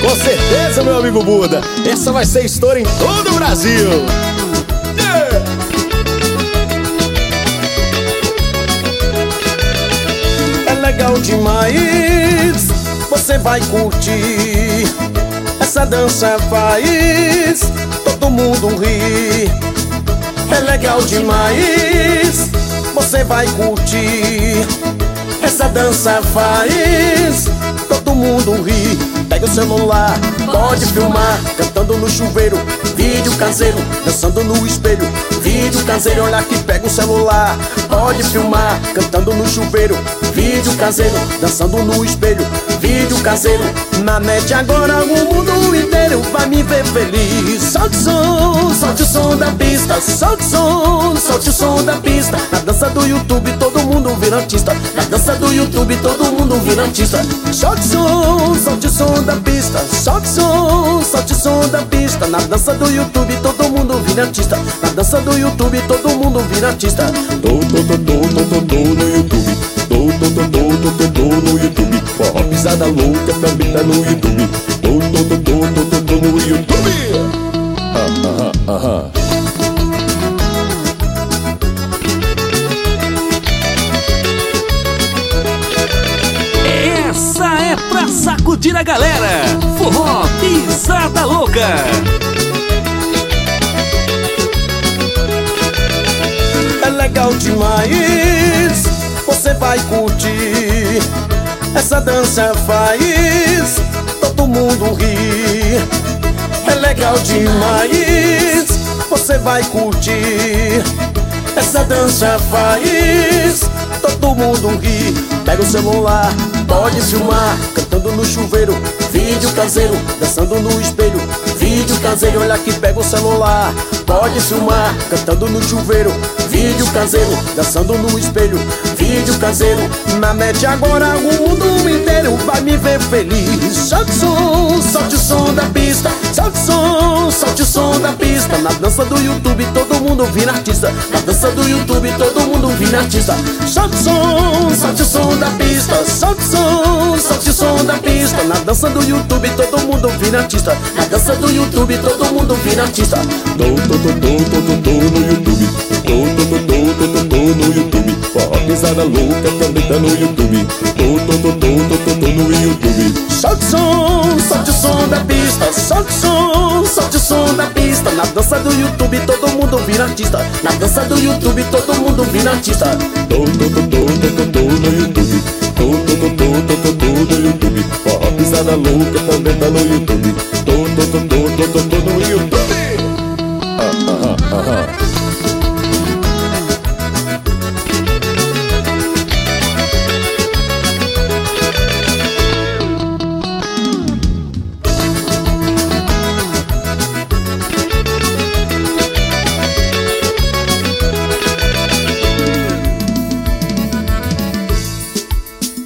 Com certeza, meu amigo Buda, essa vai ser estouro em todo o Brasil. É legal demais, você vai curtir. Essa dança faz todo mundo rir. É legal demais, você vai curtir. Essa dança faz todo mundo rir. Pega o celular, pode filmar, cantando no chuveiro, vídeo caseiro, dançando no espelho, vídeo caseiro. Olha aqui, pega o celular, pode filmar, cantando no chuveiro, vídeo caseiro, dançando no espelho, vídeo caseiro. Na net agora o mundo inteiro vai me ver feliz. Solte o som da pista, solte o som da pista. Na dança do YouTube todo mundo vira artista. Na dança do YouTube todo mundo vira artista. Solte o som da pista, solte o som da pista. Na dança do YouTube todo mundo vira artista. Na dança do YouTube todo mundo vira artista. Tô no YouTube. Tô no YouTube. Forró pisada louca também tá no YouTube. Tô no YouTube. Essa é pra sacudir a galera. Forró pisada louca. É legal demais, você vai curtir. Essa dança faz todo mundo rir. É legal demais, você vai curtir. Essa dança faz todo mundo rir. Pega o celular, pode filmar, cantando no chuveiro, vídeo caseiro, dançando no espelho, vídeo caseiro. Olha aqui, pega o celular, pode filmar, cantando no chuveiro, vídeo caseiro, dançando no espelho, vídeo caseiro. Na net agora o mundo inteiro vai me ver feliz. Solte o som da pista, solte o som da pista. Na dança do YouTube todo mundo vira artista. Na dança do YouTube todo mundo vira artista. Solte o som da pista, solte o som da pista. Na dança do YouTube todo mundo vira artista. Na dança do YouTube todo mundo vira artista. Tô no YouTube. Tô no YouTube. Forró pisada louca também tá no YouTube. Tô no YouTube. Solte o som da pista, solte o som da pista. Na dança do YouTube todo mundo vira artista. Na dança do YouTube todo mundo vira artista. Tô no YouTube. Tô no YouTube. Forró pisada louca também tá no YouTube.